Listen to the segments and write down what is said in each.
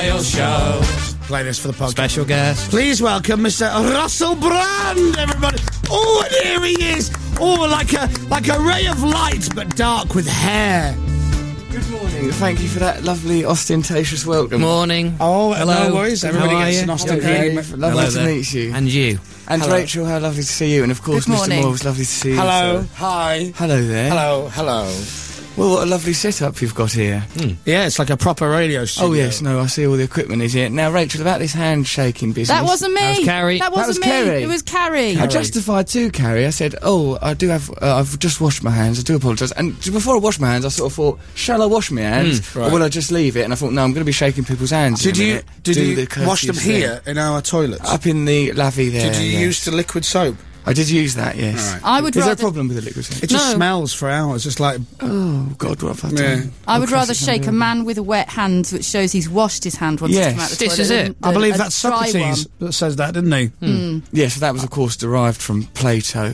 royal show. Play this for the podcast. Special guest. Please welcome Mr. Russell Brand, everybody. Oh, and here he is. Oh, like a ray of light, but dark with hair. Good morning. Thank you for that lovely, ostentatious welcome. Good morning. Oh, hello. No worries. Everybody How are gets you? an ostentatious. Lovely to meet you. And you. And Hello. Rachel, how lovely to see you. And of course, Good Mr. morning. Moore, it's lovely to see you. Hello. sir. Hi. Hello there. Hello. Well, what a lovely setup you've got here. Yeah, it's like a proper radio studio. Oh, yes, no, I see all the equipment is here. Now, Rachel, about this handshaking business. That wasn't me. That was Carrie. That wasn't was me. Carrie. It was Carrie. I justified too, Carrie. I said, I do have, I've just washed my hands, I do apologise. And before I washed my hands, I sort of thought, shall I wash my hands? right. Or will I just leave it? And I thought, no, I'm going to be shaking people's hands. Did in a you minute. wash them courteous here thing. in our toilets? Up in the lavvy there. Did you yes. use the liquid soap? I did use that, yes. All right. I would Is there a rather. problem with the liquid soap? It just No. smells for hours. It's like Oh, God, what have I Yeah. done? I would Oh, rather Christ, shake a it's man with a wet hand, which shows he's washed his hand once Yes. he's come out the This toilet. is it. than I believe a that's dry Socrates one. that says that, didn't he? Yes, that was, of course, derived from Plato.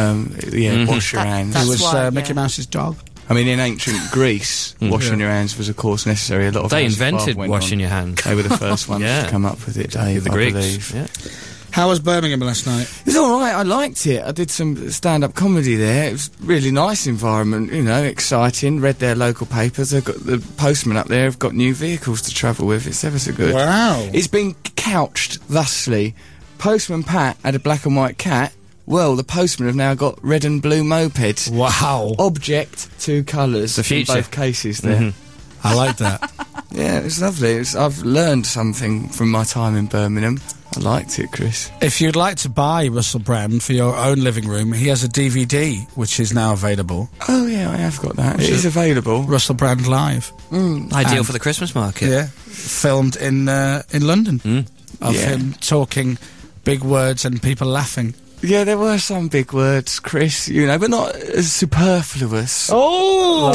Yeah. Wash your hands. That's It was why, Mickey yeah. Mouse's dog. I mean, in ancient Greece, washing your hands was, of course, necessary. A lot of They houses invented went washing on. your hands. They were the first ones Yeah. to come up with it, Dave, The I Greeks. believe. Yeah. How was Birmingham last night? It was all right. I liked it. I did some stand-up comedy there. It was a really nice environment, you know, exciting. Read their local papers. They've got the postmen up there have got new vehicles to travel with. It's ever so good. Wow. It's been couched thusly. Postman Pat had a black and white cat. Well, the postmen have now got red and blue mopeds. Wow. Object, two colours. The future. In both cases there. I like that. Yeah, it's lovely. I've learned something from my time in Birmingham. I liked it, Chris. If you'd like to buy Russell Brand for your own living room, he has a DVD which is now available. Oh, yeah, I have got that. It is available. Russell Brand Live. Ideal for the Christmas market. Yeah. Filmed in London. Of Yeah. him talking big words and people laughing. Yeah, there were some big words, Chris, you know, but not as superfluous. Oh!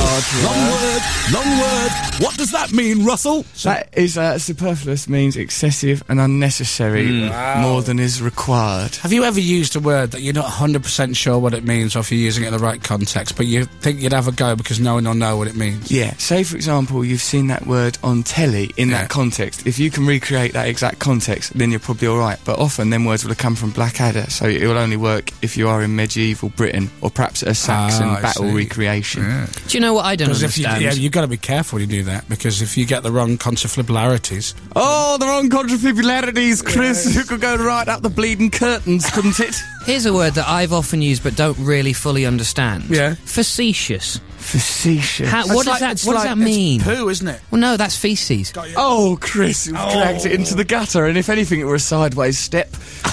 Long word. What does that mean, Russell? That is, superfluous means excessive and unnecessary, more than is required. Have you ever used a word that you're not 100% sure what it means, or if you're using it in the right context, but you think you'd have a go because no one will know what it means? Yeah, say for example you've seen that word on telly in Yeah. that context. If you can recreate that exact context, then you're probably alright. But often them words will have come from Blackadder, so it will only work if you are in medieval Britain, or perhaps a Saxon I battle see. recreation. Yeah. Do you know what I don't Because if you, understand? you've got to be careful when you do that, because if you get the wrong contraflibularities, Oh, the wrong contrafibularities, Chris. You could go right up the bleeding curtains, couldn't it? Here's a word that I've often used but don't really fully understand. Yeah. Facetious. Facetious. What does that mean? It's poo, isn't it? Well, no, that's feces. Oh, Chris, you've dragged it into the gutter, and if anything, it were a sideways step.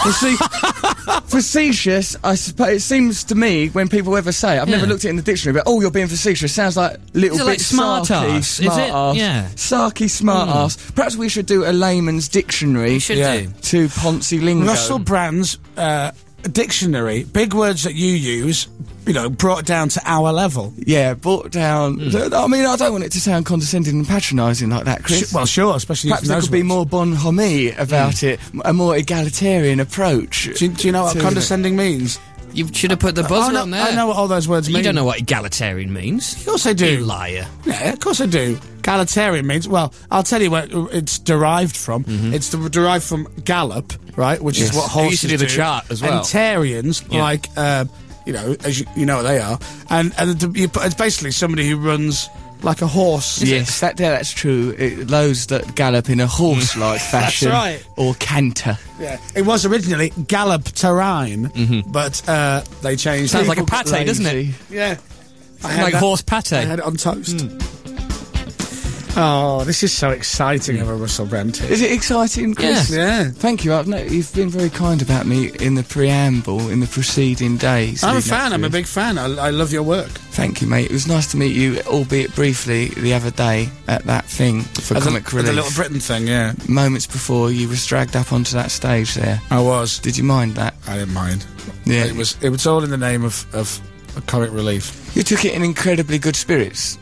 Facetious, I suppose, it seems to me, when people ever say it, I've never looked at it in the dictionary, but, you're being facetious, sounds like little Is it bit like smart sarky, ass? Is it? smart ass. Yeah. Sarky, smart ass. Perhaps we should do a layman's dictionary You should Yeah. do. to Ponzi lingo. Russell Brand's dictionary, big words that you use, you know, brought down to our level. Yeah, brought down. I mean, I don't want it to sound condescending and patronising like that, Chris. Well, sure, especially Perhaps using there those could be words. more bonhomie about it, a more egalitarian approach. Do you know what to it. condescending means? You should have put the buzzer I on know, there. I know what all those words mean. You don't know what egalitarian means. Of course I do. You liar. Yeah, of course I do. Egalitarian means, well, I'll tell you where it's derived from. It's derived from gallop, right, which is Yes. what Who horses used to do the chart as well. And Tarians, Yeah. like, you know, as you know what they are. And it's basically somebody who runs like a horse. Yes, that's true. Those that gallop in a horse-like fashion. right. Or canter. Yeah. It was originally Gallop Terrain, but they changed Sounds it. like a pate, doesn't it? Yeah. Like horse pate. I had it on toast. Oh, this is so exciting of a Russell Brand. Is it exciting, Chris? Yeah. Thank you. You've been very kind about me in the preamble, in the preceding days. I'm a leading up fan. to I'm a this. big fan. I love your work. Thank you, mate. It was nice to meet you, albeit briefly, the other day at that thing for At Comic the Relief. Little Britain thing, yeah. Moments before you was dragged up onto that stage there. I was. Did you mind that? I didn't mind. Yeah. It was all in the name of Comic Relief. You took it in incredibly good spirits.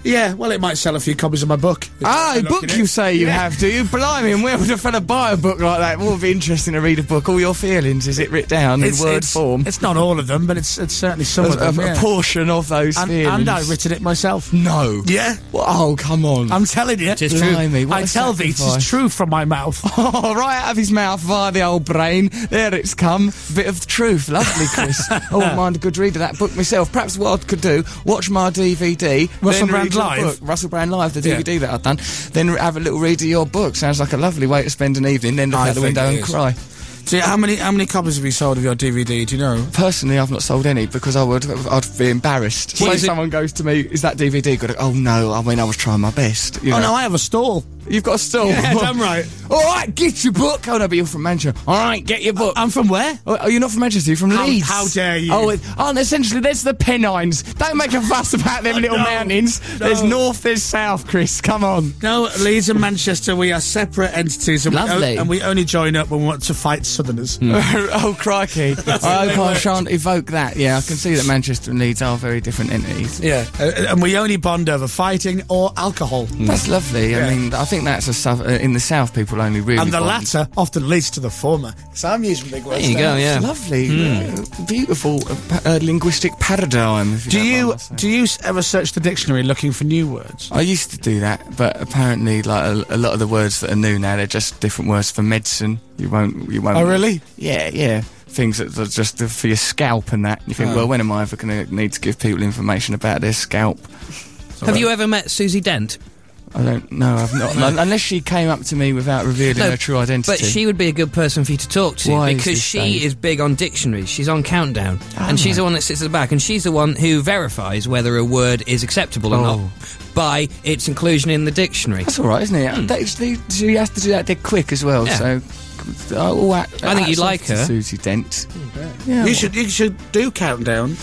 Yeah, well, it might sell a few copies of my book. A book you say you have, do you? Blimey, and where would a fella buy a book like that? What would be interesting to read a book? All your feelings, is it written down in word form? It's not all of them, but it's certainly some of them. A portion of those feelings. And I've written it myself. No. Yeah. Well, oh, come on. I'm telling you. It's true. Blimey, I tell thee, it's true from my mouth. Oh, right out of his mouth via the old brain. There it's come. Bit of truth. Lovely, Chris. I wouldn't mind a good read of that book myself. Perhaps what I could do, watch my DVD. Russell then Brand read your Live? book. Russell Brand Live, the DVD that I've done. Then have a little read of your book. Sounds like a lovely way to spend an evening. Then look out the window and cry. So how many copies have you sold of your DVD, do you know? Personally, I've not sold any because I'd be embarrassed. Say someone goes to me, is that DVD good? Oh no, I mean, I was trying my best. You know? Oh no, I have a stall. You've got a stall? Yeah, damn right. Alright, get your book. Oh no, but you're from Manchester. Alright, get your book. I'm from where? Oh, you're not from Manchester, you're from Leeds. How dare you? Oh, and essentially, there's the Pennines. Don't make a fuss about them little mountains. No. There's north, there's south, Chris. Come on. No, Leeds and Manchester, we are separate entities. And Lovely. and we only join up when we want to fight Southerners. Oh, crikey. I hope I shan't evoke that. Yeah, I can see that Manchester and Leeds are very different entities. Yeah, and we only bond over fighting or alcohol. That's lovely. I mean, I think that's in the south, people only really And the bond. latter often leads to the former. So I'm using big words. There you go, yeah. It's lovely, beautiful linguistic paradigm. If Do don't you mind my saying. do you ever search the dictionary looking for new words? I used to do that, but apparently, like a lot of the words that are new now, they're just different words for medicine. You won't. Oh, really? Yeah. Things that are just for your scalp and that. You think, well, when am I ever going to need to give people information about their scalp? Have you ever met Susie Dent? I don't know. I've not. Unless she came up to me without revealing her true identity. But she would be a good person for you to talk to Why is because this, she Dave? is big on dictionaries. She's on Countdown, and she's the one that sits at the back, and she's the one who verifies whether a word is acceptable or not by its inclusion in the dictionary. That's all right, isn't it? She has to do that dead quick as well. Yeah. So. I think you'd like her. Susie Dent. Yeah, you should do Countdown.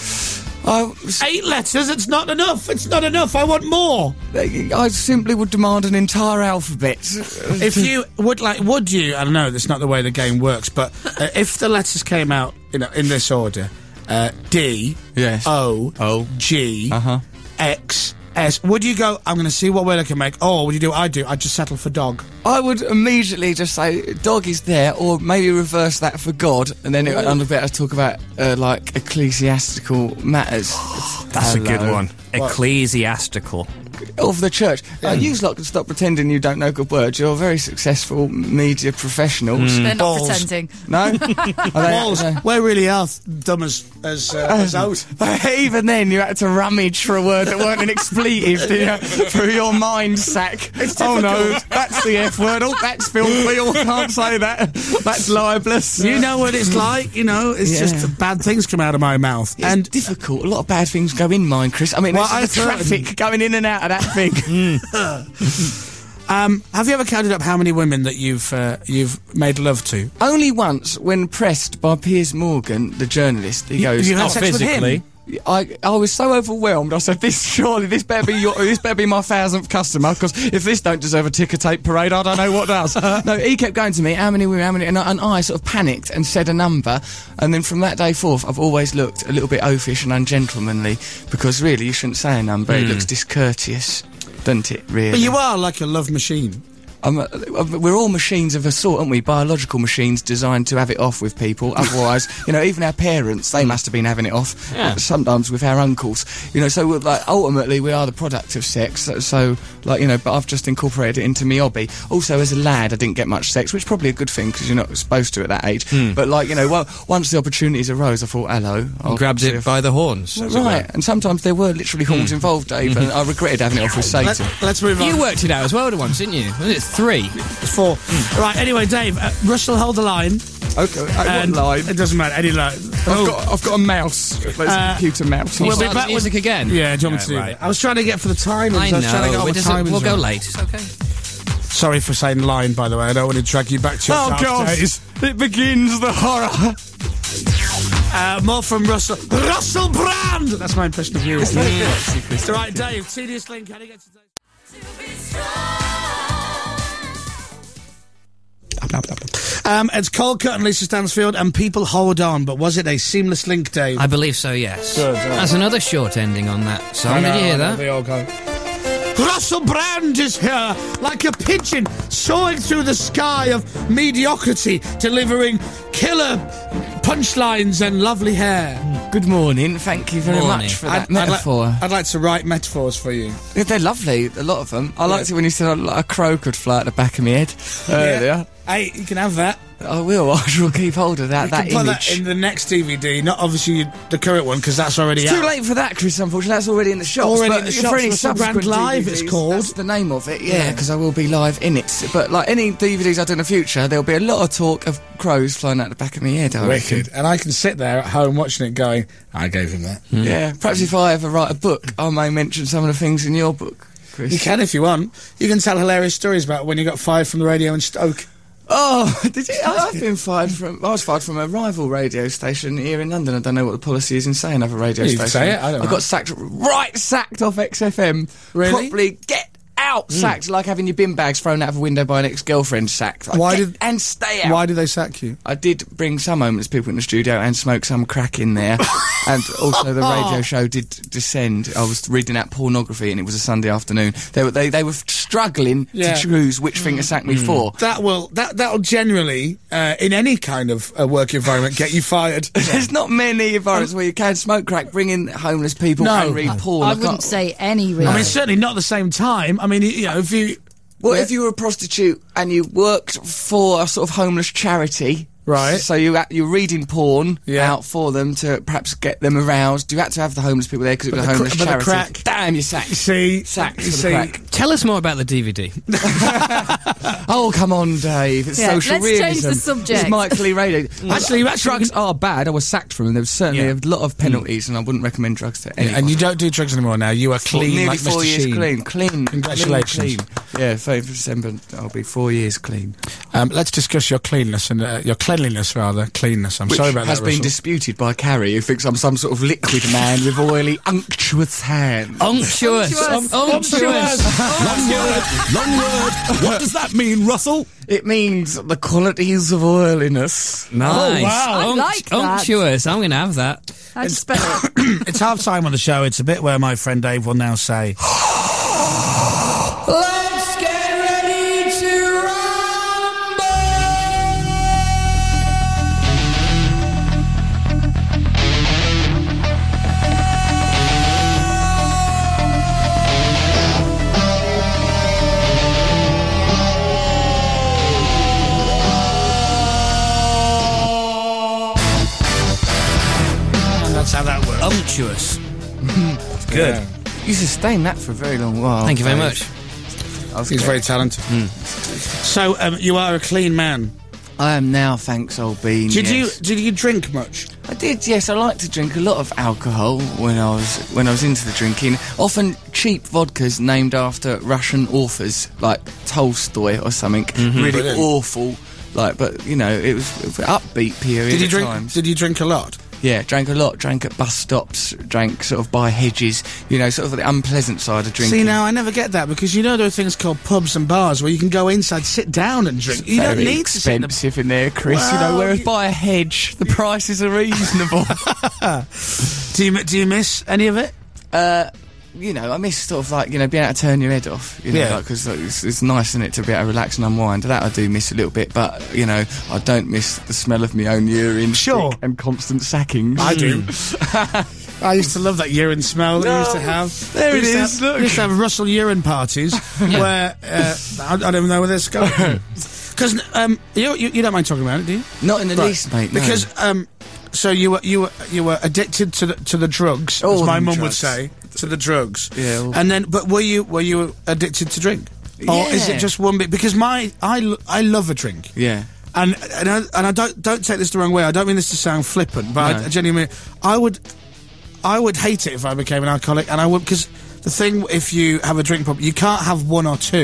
8 letters, it's not enough. It's not enough. I want more. I simply would demand an entire alphabet. If you would you? I don't know. That's not the way the game works. But if the letters came out, in this order, D, Yes. O, G, Uh-huh. X, S. Would you go? I'm going to see what word I can make. Or would you do? I'd just settle for dog. I would immediately just say dog is there, or maybe reverse that for God, and then I'd better talk about like ecclesiastical matters. That's a good Hello. one. Ecclesiastical. Of the church. You lot can stop pretending you don't know good words. You're very successful media professionals. They're not Balls. pretending. No? Are they- Balls. We really are dumb as out. Even then, you had to rummage for a word that weren't an expletive, did you? Through your mind sack. Oh no, that's the F word. Oh, that's filthy. Oh, can't say that. That's libelous. You know what it's like. It's Yeah. just bad things come out of my mouth. It's And difficult. A lot of bad things go in mine, Chris. I mean, Well, this is the I've heard- traffic going in and out of that thing. have you ever counted up how many women that you've made love to? Only once, when pressed by Piers Morgan, the journalist, he goes, you had "Oh, sex with him?" I was so overwhelmed. I said, this better be my 1000th customer, because if this don't deserve a ticker tape parade, I don't know what does." No, he kept going to me, how many women, and I sort of panicked and said a number, and then from that day forth, I've always looked a little bit oafish and ungentlemanly, because really, you shouldn't say a number, it looks discourteous, doesn't it, really? But you are like a love machine. We're all machines of a sort, aren't we? Biological machines designed to have it off with people. Otherwise, even our parents, they must have been having it off. Yeah. Sometimes with our uncles. So ultimately we are the product of sex. So but I've just incorporated it into my hobby. Also, as a lad, I didn't get much sex, which is probably a good thing because you're not supposed to at that age. But once the opportunities arose, I thought, hello. I'll Grabbed see it if- by the horns. as it were. Right, and sometimes there were literally horns involved, Dave, and I regretted having it off with Satan. Let's move on. You worked it out as well once, didn't you? Wasn't it 3? It's 4. Right, anyway, Dave, Russell, hold the line. Okay, what And line? It doesn't matter, any line. I've got a mouse. It's a computer mouse. We'll We'll be start back the music again. Yeah, do you want me to do that? I was trying to get for the time. I I was trying to get know. all the time. We'll go late. It's okay. Sorry for saying line, by the way. I don't want to drag you back to your dark God! days. It begins the horror. More from Russell. Russell Brand! That's my impression of you. It's all right, Dave. Tedious link. How do you get to It's Colcott and Lisa Stansfield, and people hold on. But was it a seamless link, Dave? I believe so, yes. Good, right. That's another short ending on that song. Did you hear that? They all go. Russell Brand is here, like a pigeon soaring through the sky of mediocrity, delivering killer punchlines and lovely hair. Good morning. Thank you very much for that metaphor. I'd like to write metaphors for you. Yeah, they're lovely, a lot of them. I liked it when you said a crow could fly at the back of my head earlier. Hey, you can have that. I will. I shall keep hold of that You can image. put that in the next DVD, not obviously the current one, because that's already It's out. too late for that, Chris, unfortunately. That's already in the shops. Already but in the for shops, any Russell Brand subsequent Live, DVDs, it's called. That's the name of it, yeah, because I will be live in it. But like any DVDs I do in the future, there'll be a lot of talk of crows flying out the back of my head, I reckon. Wicked. And I can sit there at home watching it going, I gave him that. Yeah, perhaps if I ever write a book, I may mention some of the things in your book, Chris. You can if you want. You can tell hilarious stories about when you got fired from the radio in Stoke. Oh, did you? I was fired from a rival radio station here in London. I don't know what the policy is in saying other radio You can stations. say it, I don't know. got sacked off XFM. Really? Properly get out, sacked, like having your bin bags thrown out of a window by an ex-girlfriend, sacked. Like, Why get did- and stay out. Why did they sack you? I did bring some homeless people in the studio and smoke some crack in there. And also the radio show did descend. I was reading out pornography and it was a Sunday afternoon. They were struggling Yeah. to choose which thing to sack me for. That'll generally, in any kind of work environment, get you fired. There's not many environments where you can smoke crack, bring in homeless people No. and read porn. I can't- wouldn't say any, really. I mean, certainly not at the same time. I mean, you know, if you... What if you were a prostitute and you worked for a sort of homeless charity? Right. So you're reading porn Yeah. out for them to perhaps get them aroused. You had to have the homeless people there because it was a the homeless but the charity. crack- Damn, you're sacked. See... Sacked you for the see, crack. Tell us more about the DVD. Oh, come on, Dave. It's Yeah, social let's realism. change the subject. It's Mike Lee Radio. Actually, drugs are bad. I was sacked from them. There was certainly Yeah. a lot of penalties, and I wouldn't recommend drugs to anyone. And you don't do drugs anymore now. You are clean Nearly like 4 Mr. years Sheen. clean. Congratulations. Clean. Yeah, 30th of December, I'll be 4 years clean. Let's discuss your cleanness and your cleanliness, rather. Cleanness. I'm sorry about has that, been Russell. disputed by Carrie, who thinks I'm some sort of liquid man with oily, unctuous hands. Unctuous. Unctuous. Long word. What does that mean, Russell? It means the qualities of oiliness. Nice. wow. I like that. Unctuous. I'm going to have that. How'd you spell it? It's half time on the show. It's a bit where my friend Dave will now say, Let's get ready to rumble! and that's how that works. Unctuous. Good. You sustained that for a very long while. Thank you very Dave. much. He's very talented. So, you are a clean man. I am now, thanks, old bean. Did yes. you drink much? I did, yes. I like to drink a lot of alcohol when I was into the drinking. Often cheap vodkas named after Russian authors, like Tolstoy or something. Really Brilliant. awful. Like, but you know, it was an upbeat period. Did you at drink? times. Did you drink a lot? Yeah, drank a lot. Drank at bus stops. Drank sort of by hedges. You know, sort of the unpleasant side of drinking. See, now I never get that because you know there are things called pubs and bars where you can go inside, sit down, and drink. You don't Very need to sit in a expensive in there, Chris. you know, Well, whereas you- by a hedge, the prices are reasonable. Do you miss any of it? You know, I miss sort of like, you know, being able to turn your head off. You know, Yeah. like, because it's nice, isn't it, to be able to relax and unwind. That I do miss a little bit, but, you know, I don't miss the smell of my own urine. Sure. stick and constant sackings. I do. I used to love that urine smell that we used to have. There We it used to is, have- look. We used to have Russell urine parties where I don't even know where this is going. Because you don't mind talking about it, do you? Not in the Right. least, mate. No. Because so you were addicted to the drugs, All as my them mum would drugs. say, to the drugs. Yeah, all- And then, but were you addicted to drink, or is Yeah. it just one bit? Because I love a drink. yeah. And I don't take this the wrong way. I don't mean this to sound flippant, but No. I genuinely, I would hate it if I became an alcoholic, and I would, because the thing, if you have a drink problem, you can't have one or two.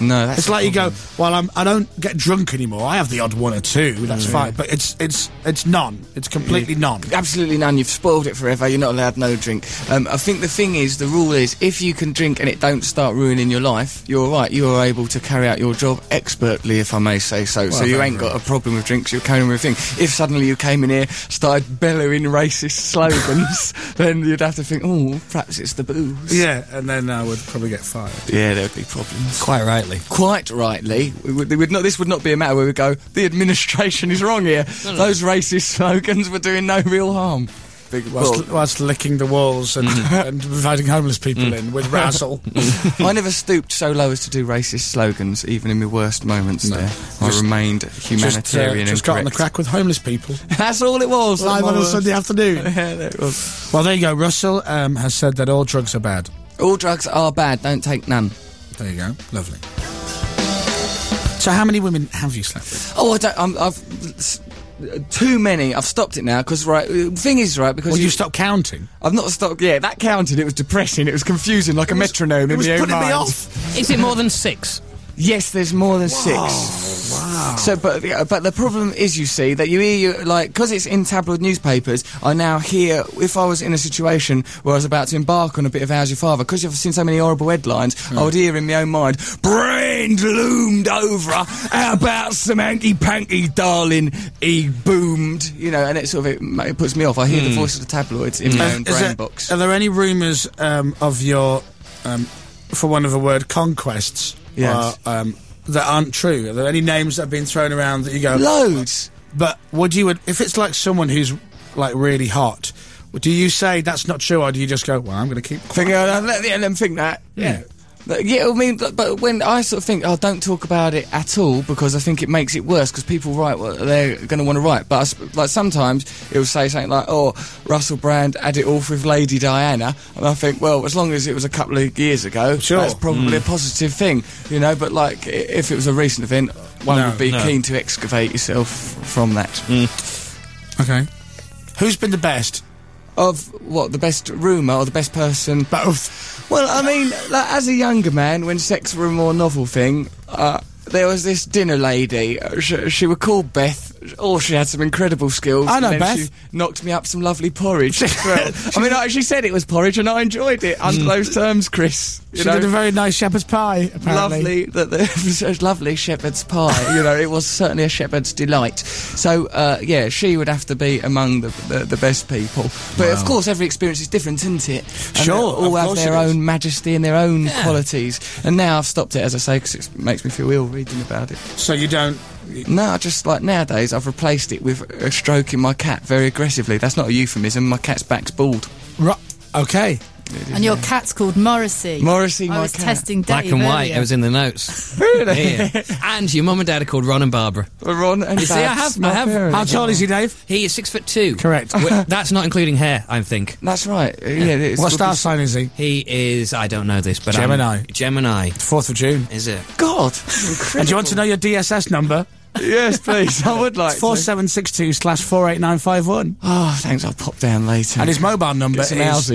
No, that's It's the like you go, problem. well, I don't get drunk anymore. I have the odd one or two. That's fine. But it's none. It's completely none. Absolutely none. You've spoiled it forever. You're not allowed no drink. I think the rule is, if you can drink and it don't start ruining your life, you're all right. You are able to carry out your job expertly, if I may say so. So you ain't got a problem with drinks. You're carrying with a thing. If suddenly you came in here, started bellowing racist slogans, then you'd have to think, oh, perhaps it's the booze. Yeah, and then I would probably get fired. Yeah, there would be problems. Quite rightly. Quite rightly. This would not be a matter where we go, the administration is wrong here. Those racist slogans were doing no real harm. Whilst licking the walls and, and inviting homeless people in with razzle. I never stooped so low as to do racist slogans, even in my worst moments there. I remained humanitarian Just and got on the correct. crack with homeless people. That's all it was. Live on a Worst. Sunday afternoon. Yeah, there it was. Well, there you go. Russell has said that all drugs are bad. All drugs are bad, don't take none. There you go. Lovely. So how many women have you slept with? Oh, I've too many. I've stopped it now, because, thing is, because Well, you stopped counting. I've not stopped. Yeah, that counted. It was depressing. It was confusing, like a metronome in It was my own putting me mind. off. Is it more than 6? Yes, there's more than 6. Wow. So, but the problem is, you see, that you hear, because it's in tabloid newspapers, I now hear, if I was in a situation where I was about to embark on a bit of How's Your Father, because I've seen so many horrible headlines, I would hear in my own mind, "Brand loomed over, how about some hanky-panky, darling, he boomed," and it sort of, it puts me off. I hear the voice of the tabloids in my own brain box. Are there any rumours of your, for want of a word, conquests? Yes. That aren't true? Are there any names that have been thrown around that you go... Loads! But would you... If it's like someone who's, like, really hot, do you say that's not true, or do you just go, well, I'm going to keep quiet? Let them think that. Yeah. Yeah, I mean, but when I sort of think, don't talk about it at all, because I think it makes it worse, because people write what they're going to want to write. But sometimes it will say something like, Russell Brand had it off with Lady Diana, and I think, well, as long as it was a couple of years ago, that's probably a positive thing, But if it was a recent event, one would be keen to excavate yourself from that. Okay. Who's been the best? Of what, the best rumour or the best person? Both. Well, I mean, as a younger man, when sex were a more novel thing, there was this dinner lady. She was called Beth. She had some incredible skills. I know and then Beth. She knocked me up some lovely porridge. She said it was porridge, and I enjoyed it under those terms, Chris. She did a very nice shepherd's pie, apparently. Lovely shepherd's pie. It was certainly a shepherd's delight. So, she would have to be among the best people. But of course, every experience is different, isn't it? And Sure, they all of have course their it is. own majesty and their own qualities. And now I've stopped it, as I say, because it makes me feel ill reading about it. So you don't... No, I just, nowadays, I've replaced it with stroking my cat very aggressively. That's not a euphemism. My cat's back's bald. Okay. And your cat's called Morrissey. Morrissey, I my was cat. testing Dave Black and white. earlier. It was in the notes. Really? Yeah. And your mum and dad are called Ron and Barbara. Ron and You see, I Babs, have- my I have- parents. How tall is he, Dave? He is 6'2". Correct. That's not including hair, I think. That's right. Yeah. What star sign is he? He is, I don't know this, but Gemini. Gemini. 4th of June. Is it? God. And do you want to know your DSS number? Yes, please. I would like to. 4762/48951. Oh, thanks. I'll pop down later. And his mobile number Get some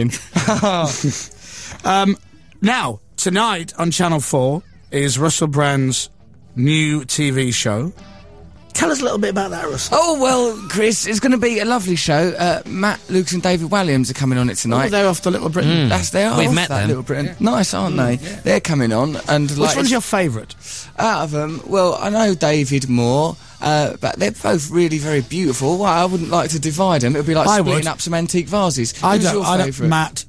is... housing. Now, tonight on Channel 4 is Russell Brand's new TV show. Tell us a little bit about that, Russell. Oh, well, Chris, it's going to be a lovely show. Matt Lucas and David Walliams are coming on it tonight. They're off to Little Britain. They are. We've off met that them. Little Britain. Nice, aren't they? Yeah. They're coming on. And Which one's your favourite? Out of them, well, I know David more, but they're both really very beautiful. Well, I wouldn't like to divide them. It would be like I splitting would. up some antique vases. I Who's don't. your favourite? Matt.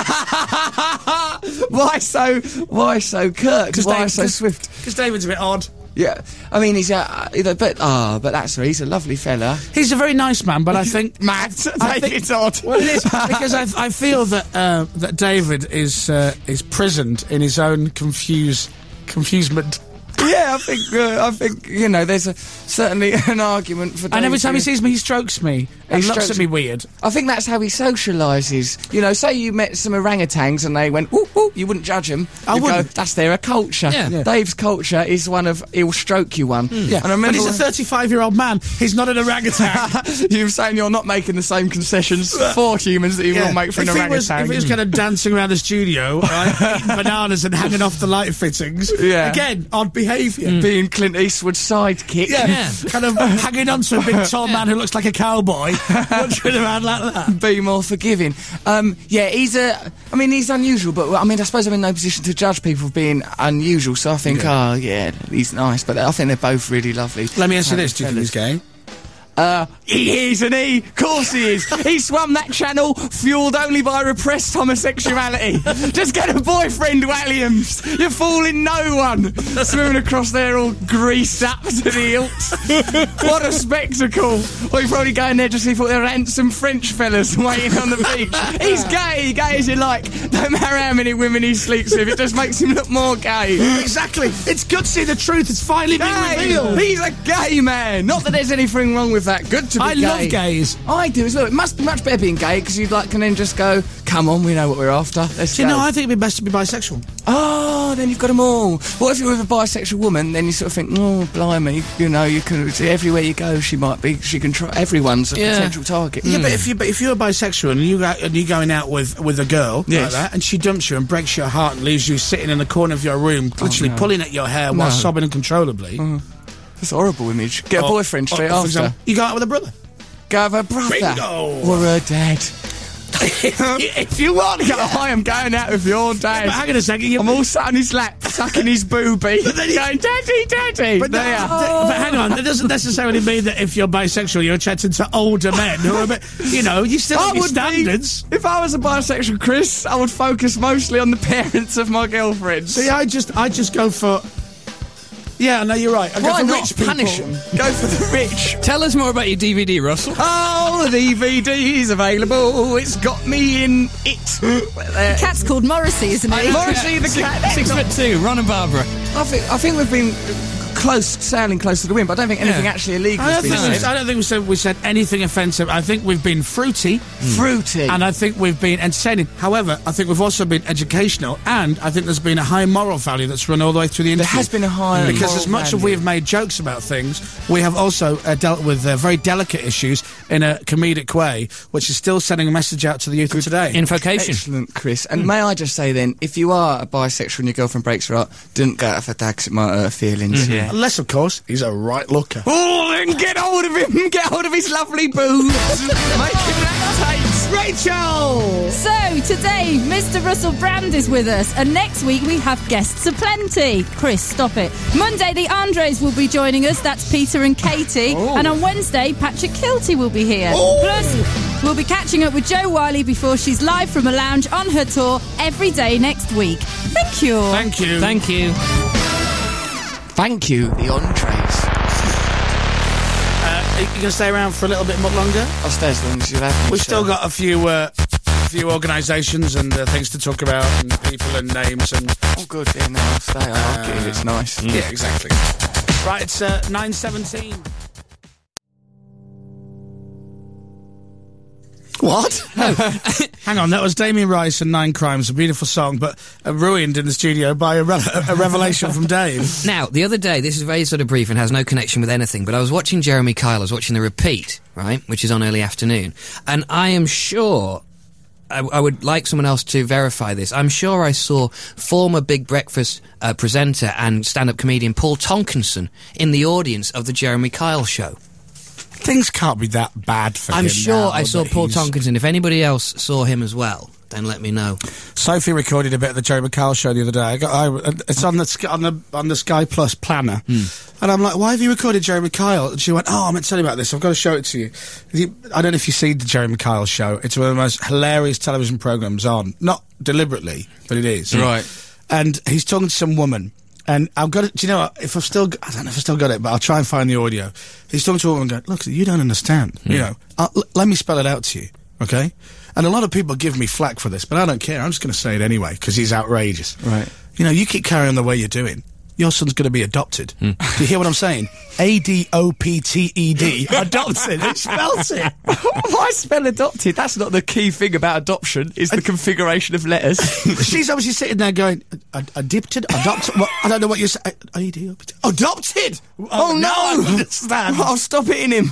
Why so curt? Why so swift? Because David's a bit odd. Yeah, I mean he's but that's he's a lovely fella. He's a very nice man, but I think Matt, I think it's odd. Well, it is because I feel that that David is prisoned in his own confusement. Yeah, I think you know, there's certainly an argument for. And every Dave time he to- sees me, he strokes me. And looks strokes at me you. weird. I think that's how he socialises. You know, say you met some orangutans and they went, ooh, ooh, you wouldn't judge them. I You'd wouldn't. Go, that's their culture. Yeah. Dave's culture is one of, he'll stroke you one. Yeah, And I remember but he's a 35-year-old man. He's not an orangutan. you were saying you're not making the same concessions for humans that you will make for an if orangutan. he was kind of dancing around the studio, right, eating bananas and hanging off the light fittings, Yeah. again, odd behaviour. Being Clint Eastwood's sidekick. Yeah, kind of hanging on to a big tall man who looks like a cowboy, wandering around like that. Be more forgiving. Yeah, he's unusual, but I mean, I suppose I'm in no position to judge people for being unusual, so I think, oh, yeah, he's nice, but I think they're both really lovely. Let me ask you this, do you think he's gay? He is, and he? Of course he is. He swam that channel fueled only by repressed homosexuality. Just get a boyfriend, Williams. You're fooling no one. Swimming across there all greased up to the hilt. What a spectacle. Well, you're probably going there just to see if there are handsome French fellas waiting on the beach. He's gay as you like. Don't matter how many women he sleeps with, it just makes him look more gay. Exactly. It's good to see the truth. It's finally being revealed. He's a gay man. Not that there's anything wrong with that. Good to be I gay. love gays. I do as well. It must be much better being gay because you can then just go, come on, we know what we're after. Let's Do you go. know, I think it'd be best to be bisexual. Oh, then you've got them all. What if you're with a bisexual woman? Then you sort of think, oh, blimey, you know, you can everywhere you go, she can try. Everyone's a potential target. Yeah, but if you're bisexual and you're going out with a girl like Yes. that, and she dumps you and breaks your heart and leaves you sitting in the corner of your room, literally pulling at your hair while sobbing uncontrollably. It's a horrible image. Get a boyfriend straight for after. example, you go out with a brother. Go have a brother. Bingo. Or a dad. if you want. I am going out with your dad. But hang on a second. I'm all sat on his lap, sucking his boobie, going, Daddy, Daddy. But, there. but hang on, that doesn't necessarily mean that if you're bisexual, you're attracted to older men who are a bit, you know, you still have your standards. If I was a bisexual Chris, I would focus mostly on the parents of my girlfriends. See, I just go for. Yeah, no, you're right. I go Why for not rich people. punish them? Go for the rich. Tell us more about your DVD, Russell. Oh, the DVD's available. It's got me in it. Cat's called Morrissey, isn't he? Morrissey the cat. 6'2", Ron and Barbara. I think we've been sailing close to the wind, but I don't think anything actually illegal I has don't, been think said. I don't think we said anything offensive. I think we've been fruity. Fruity. And I think we've been entertaining. However, I think we've also been educational, and I think there's been a high moral value that's run all the way through the There interview. has been a high Because moral as much as value. we have made jokes about things, we have also dealt with very delicate issues in a comedic way, which is still sending a message out to the youth of today. Infocation. Excellent, Chris. And may I just say then, if you are a bisexual and your girlfriend breaks her heart, don't go out for that 'cause it might hurt her feelings. Yeah. Unless, of course, he's a right looker. Oh, then get hold of him. Get hold of his lovely boobs. Make him lactate. Rachel! So, today, Mr. Russell Brand is with us, and next week we have guests aplenty. Chris, stop it. Monday, the Andres will be joining us. That's Peter and Katie. And on Wednesday, Patrick Kilty will be here. Plus, we'll be catching up with Jo Wiley before she's live from a lounge on her tour every day next week. Thank you. Thank you. Thank you. Thank you, the entrees. Are you going to stay around for a little bit more longer? I'll stay as long as you have me. We've still got a few organisations and things to talk about, and people and names and... Oh, good. Yeah, no, I'll stay. I like it if it's nice. Yeah, exactly. Right, it's 9:17. What? Hang on, that was Damien Rice and Nine Crimes, a beautiful song, but ruined in the studio by a revelation from Dave. Now, the other day, this is very sort of brief and has no connection with anything, but I was watching Jeremy Kyle, I was watching the repeat, right, which is on early afternoon, and I am sure... I would like someone else to verify this. I'm sure I saw former Big Breakfast presenter and stand-up comedian Paul Tonkinson in the audience of the Jeremy Kyle show. Things can't be that bad for him. I'm sure now I saw that Paul he's- Tonkinson. If anybody else saw him as well, then let me know. Sophie recorded a bit of the Jeremy Kyle show the other day. It's on the Sky Plus planner, and I'm like, "Why have you recorded Jeremy Kyle?" And she went, "Oh, I meant to tell you about this. I've got to show it to you." I don't know if you see the Jeremy Kyle show. It's one of the most hilarious television programs on. Not deliberately, but it is. Right. And he's talking to some woman. And I've got it. Do you know what? If I've still, I don't know if I still got it, but I'll try and find the audio. He's talking to a woman and going, "Look, you don't understand. You know, let me spell it out to you, okay?" And a lot of people give me flack for this, but I don't care. I'm just going to say it anyway because he's outrageous. Right. You know, you keep carrying on the way you're doing. your son's going to be adopted. Do you hear what I'm saying? ADOPTED. Adopted. It spells it. Why spell adopted? That's not the key thing about adoption, is the configuration of letters. She's obviously sitting there going, adopted? Well, I don't know what you're saying. Adopted? Oh, no! I understand. I'll stop it in him.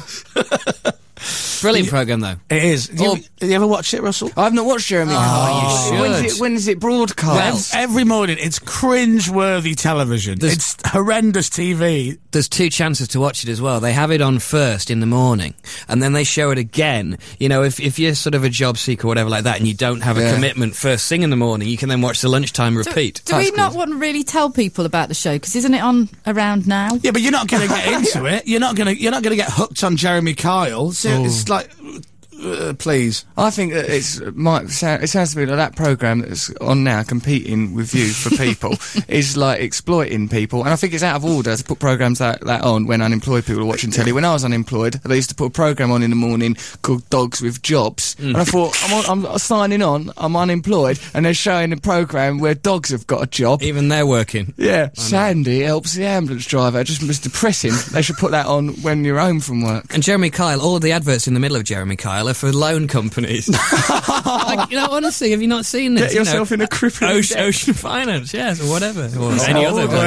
Brilliant programme, though. It is. Have you ever watched it, Russell? I've not watched Jeremy Kyle. You should. When is it broadcast? Well, Every morning. It's cringe-worthy television. It's horrendous TV. There's 2 chances to watch it as well. They have it on first in the morning, and then they show it again. You know, if you're sort of a job seeker or whatever like that, and you don't have a commitment first thing in the morning, you can then watch the lunchtime repeat. Do we not want to really tell people about the show? Because isn't it on around now? Yeah, but you're not going to get into it. You're not going to get hooked on Jeremy Kyle. So it's like, please. I think that it sounds to me like that programme that's on now, competing with you for people, is like exploiting people. And I think it's out of order to put programmes like that on when unemployed people are watching telly. When I was unemployed, they used to put a programme on in the morning called Dogs with Jobs. And I thought, I'm signing on, I'm unemployed, and they're showing a programme where dogs have got a job. Even they're working. Yeah, Sandy helps the ambulance driver. It just was depressing. They should put that on when you're home from work. And Jeremy Kyle, all of the adverts in the middle of Jeremy Kyle are for loan companies. Like, you know, honestly, have you not seen this? Get yourself in a crippling debt. Ocean Finance, yes, or whatever. Or any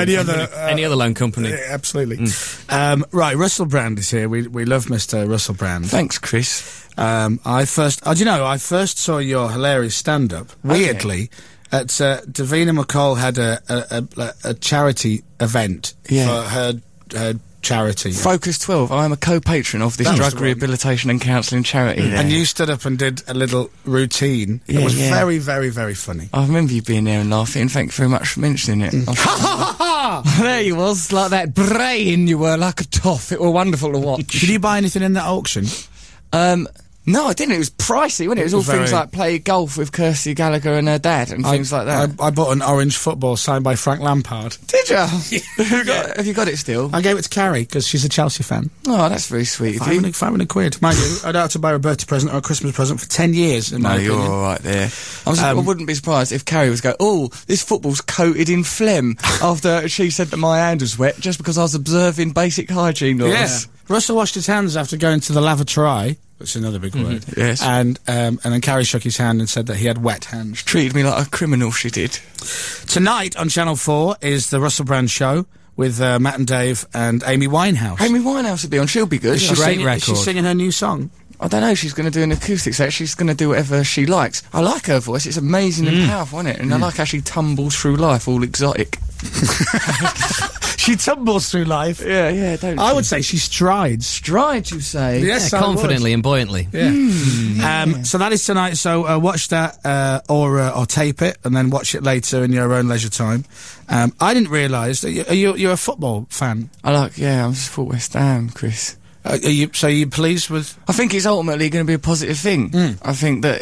other loan company. Yeah, absolutely. Right, Russell Brand is here. We love Mr. Russell Brand. Thanks, Chris. I first saw your hilarious stand-up, weirdly, at Davina McCall had a charity event for her charity. Focus 12. I am a co-patron of this drug rehabilitation and counselling charity. And you stood up and did a little routine. It was very, very, very funny. I remember you being there and laughing. Thank you very much for mentioning it. There you was, like that brain you were, like a toff. It were wonderful to watch. Did you buy anything in that auction? No, I didn't. It was pricey, wasn't it? It was all things like play golf with Kirsty Gallagher and her dad and things like that. I bought an orange football signed by Frank Lampard. Did you? Have you got it still? I gave it to Carrie because she's a Chelsea fan. Oh, that's very sweet of you. £500. Mind you, I'd have to buy her a birthday present or a Christmas present for 10 years. No, you're all right there. I wouldn't be surprised if Carrie was going, oh, this football's coated in phlegm, after she said that my hand was wet just because I was observing basic hygiene laws. Yeah. Russell washed his hands after going to the lavatory. That's another big word. Yes. And then Carrie shook his hand and said that he had wet hands. Treated me like a criminal, she did. Tonight on Channel 4 is the Russell Brand Show with Matt and Dave and Amy Winehouse. Amy Winehouse will be on. She'll be good. Is she singing her new song? I don't know. She's going to do an acoustic set. She's going to do whatever she likes. I like her voice. It's amazing and powerful, isn't it? And I like how she tumbles through life all exotic. She tumbles through life. Yeah, don't I would say she strides. Strides, you say? Yes, confidently and buoyantly. Yeah. So that is tonight. So watch that or tape it and then watch it later in your own leisure time. I didn't realise that you're a football fan. I'm just for West Ham, Chris. Are you pleased with? I think it's ultimately going to be a positive thing. I think that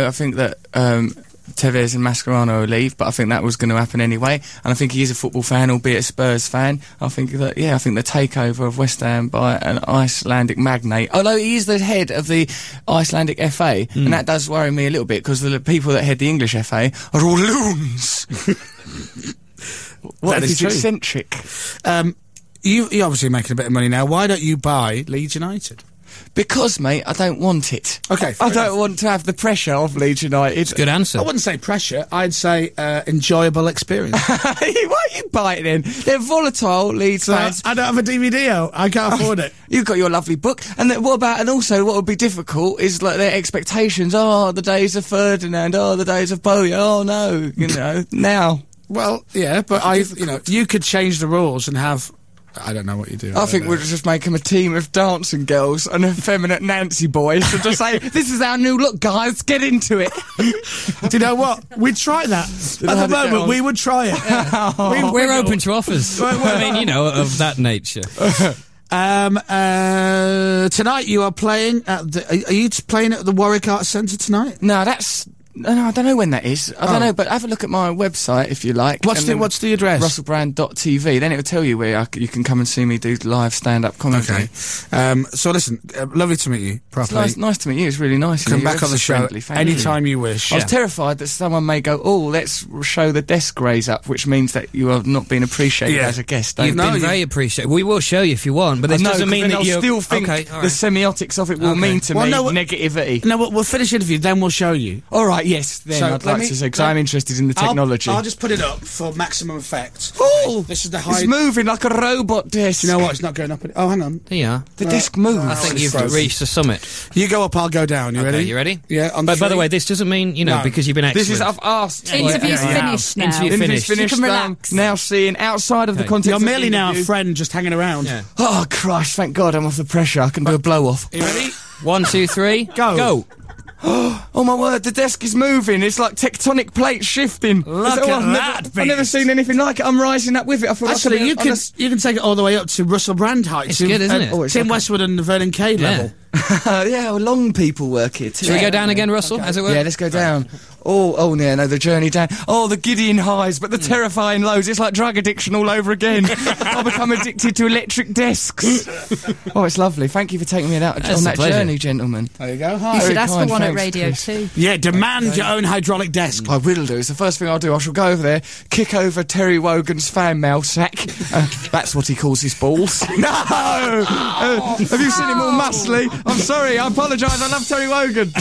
Tevez and Mascherano will leave, but I think that was going to happen anyway. And I think he is a football fan, albeit a Spurs fan. I think the takeover of West Ham by an Icelandic magnate, although he is the head of the Icelandic FA, and that does worry me a little bit because the people that head the English FA are all loons. What is eccentric? You're obviously making a bit of money now. Why don't you buy Leeds United? Because, mate, I don't want it. Okay, I don't want to have the pressure of Leeds United. Good answer. I wouldn't say pressure. I'd say enjoyable experience. Why are you biting in? They're volatile, Leeds fans. I don't have a DVD. I can't afford it. You've got your lovely book. And what would be difficult is like their expectations. Oh, the days of Ferdinand. Oh, the days of Bowie. Oh, no. Now. Well, yeah, but you could change the rules and have... I don't know what you do. I think we'll just make them a team of dancing girls and effeminate Nancy boys and just say, this is our new look, guys, get into it. Do you know what? We'd try that. At the moment, we would try it. We're open to offers. I mean, of that nature. Tonight you are playing at are you playing at the Warwick Arts Centre tonight? No, that's No, I don't know when that is. I don't know, but have a look at my website if you like. What's the address? RussellBrand.tv. Then it'll tell you where you can come and see me do live stand-up comedy. Okay. So listen, lovely to meet you. Properly. It's nice to meet you. It's really nice. Come You're back on the show friendly. Thank anytime you wish. I was terrified that someone may go, oh, let's show the desk raise up, which means that you are not being appreciated as a guest. You've been very appreciated. We will show you if you want, but this doesn't mean that you still think all the right. semiotics of it will mean to me negativity. No, we'll finish the interview, then we'll show you. All right, yes, then So I'd like to say, because I'm interested in the technology. I'll just put it up for maximum effect. Oh, this is the it's high. moving like a robot desk. Do you know what? It's not going up. Oh, hang on. There you are. The desk moves. I think you've reached the summit. You go up, I'll go down. You ready? You ready? Yeah. On But by the three. way, this doesn't mean, because you've been excellent. This is, I've asked. Interview's finished now. Interview Interview's finished. You can relax. Now seeing outside of the context You're of the merely now a interview. friend just hanging around. Yeah. Oh, Christ, thank God I'm off the pressure. I can do a blow-off. You ready? 1, 2, 3, Go. Oh my word, the desk is moving. It's like tectonic plates shifting. Look It's- at I've that, I've never beast. seen anything like it. I'm rising up with it. I feel Actually, like you can take it all the way up to Russell Brand height. It's good, isn't it? Oh, it's Tim like Westwood and Vernon Cade level. yeah, well, long people work here too. Shall we go down again, Russell, as it were? Yeah, let's go down. Oh, no, the journey down. Oh, the Gideon highs, but the terrifying lows. It's like drug addiction all over again. I'll become addicted to electric desks. Oh, it's lovely. Thank you for taking me on That's that a pleasure. journey, gentlemen. There you go. You Hi. should ask for kind, one at thanks, Radio Chris. 2. Yeah, demand your own hydraulic desk. I will do. It's the first thing I'll do. I shall go over there, kick over Terry Wogan's fan mail sack. That's what he calls his balls. No! Have you seen him all muscly? I'm sorry. I apologise. I love Terry Wogan.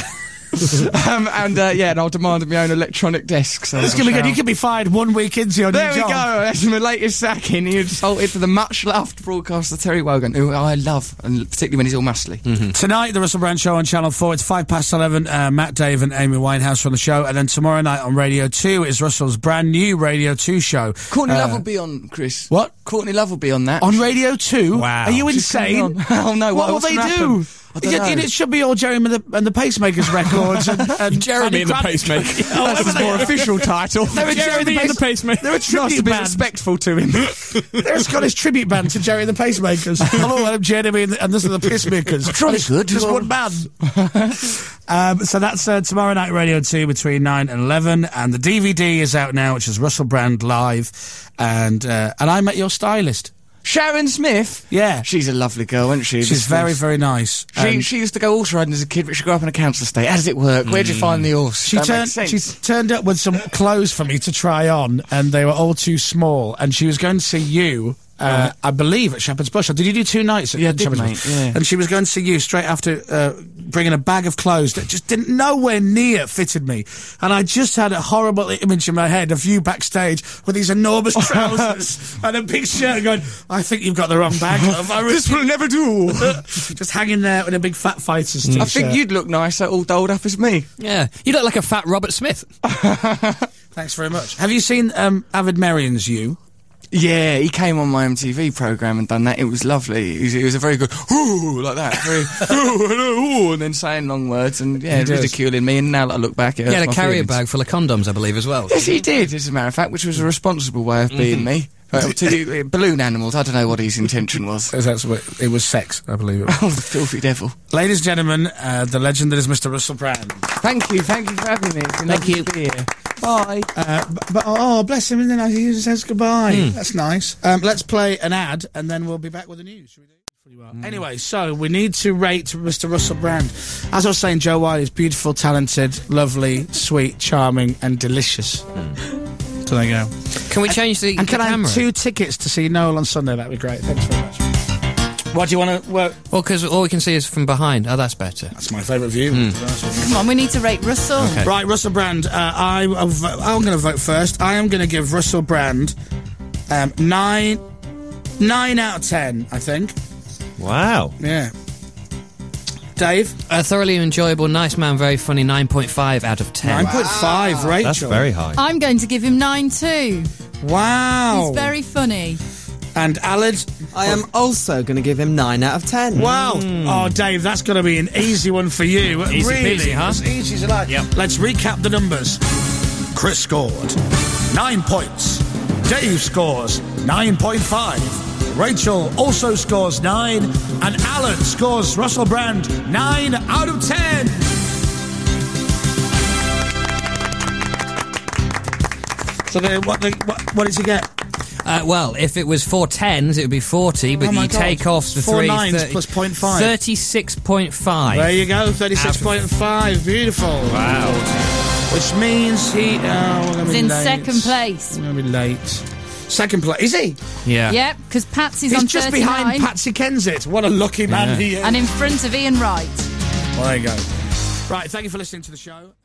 And I'll demand my own electronic desk. So This could be good. You could be fired 1 week into your There new we job. go. That's my latest sacking. He insulted for the much-loved broadcaster Terry Wogan, who I love, and particularly when he's all muscly. Tonight, the Russell Brand Show on Channel 4. It's 11:05. Matt, Dave and Amy Winehouse from the show. And then tomorrow night on Radio 2 is Russell's brand new Radio 2 show. Courtney Love will be on, Chris. What? Courtney Love will be on that. On Radio 2? Wow. Are you She's coming insane? on. Oh, no. What will else they can do? happen? I don't know. It should be all Jeremy and the Pacemakers records. and Jeremy Andy and the Craddock. Pacemaker. That's his more official title. They're a Jeremy and the Pacemaker. They're a Nice to tribute be band. respectful to him. They're a Scottish tribute band to Jerry and the Pacemakers. Hello, I'm Jeremy and this are the Pacemakers. Jolly good. Just one band. So that's tomorrow night, Radio 2, between 9 and 11. And the DVD is out now, which is Russell Brand Live. And I met your stylist. Sharon Smith? Yeah. She's a lovely girl, isn't she? She's very, very nice. She used to go horse riding as a kid, but she grew up in a council estate. How does it work? Where'd you find the horse? She That makes turned. sense. She turned up with some clothes for me to try on, and they were all too small. And she was going to see you. I believe at Shepherd's Bush. Or did you do 2 nights at Yeah, I did, Shepherd's mate, Bush? yeah. And she was going to see you straight after bringing a bag of clothes that just didn't nowhere near fitted me. And I just had a horrible image in my head of you backstage with these enormous trousers and a big shirt going, I think you've got the wrong bag. This will never do. Just hanging there with a big Fat Fighters t-shirt. I think you'd look nicer all dolled up as me. Yeah. You look like a fat Robert Smith. Thanks very much. Have you seen Avid Merrian's You? Yeah, he came on my MTV programme and done that. It was lovely. It was a very good, ooh, like that. Very, ooh, and then saying long words and, yeah, does. ridiculing me. And now that I look back, it He had hurts a my carrier feelings. bag full of condoms, I believe, as well. Yes, he did, as a matter of fact, which was a responsible way of being me. To balloon animals, I don't know what his intention was. It was sex, I believe it was. Oh, the filthy devil. Ladies and gentlemen, the legend that is Mr. Russell Brand. Thank you for having me. It's been lovely to be here. Bye. But bless him, and then he says goodbye. That's nice. Let's play an ad, and then we'll be back with the news. Should we do? Anyway, so we need to rate Mr. Russell Brand. As I was saying, Joe Wiley is beautiful, talented, lovely, sweet, charming, and delicious. So there you go. Can we change the And can I camera? have 2 tickets to see Noel on Sunday? That'd be great. Thanks very much. What do you want to work? Well, because all we can see is from behind. Oh, that's better. That's my favourite view. Come on, we need to rate Russell. Okay. Right, Russell Brand. I'm going to vote first. I am going to give Russell Brand 9 out of 10. I think. Wow. Yeah. Dave. A thoroughly enjoyable, nice man, very funny. 9.5 out of 10. 9.5. Rachel. That's very high. I'm going to give him 9 too. Wow. He's very funny. And Alid. I am also going to give him 9 out of 10. Wow. Oh, Dave, that's going to be an easy one for you. Easy really? peasy, huh? As easy as you like. Yep. Let's recap the numbers. Chris scored 9 points. Dave scores 9.5. Rachel also scores 9. And Alan scores Russell Brand 9 out of 10. So what did you get? Well, if it was 4 10s, it would be 40, but Oh my you God. take off the 4 3 9s 30 plus 0.5. 36.5. There you go, 36.5. Beautiful. Wow. Which means he... we're gonna He's be in late. second place. We're going to be late. Second place. Is he? Yeah. Yep, because Patsy's He's on just 39. behind Patsy Kensit. What a lucky man he is. And in front of Ian Wright. Well, there you go. Right, thank you for listening to the show.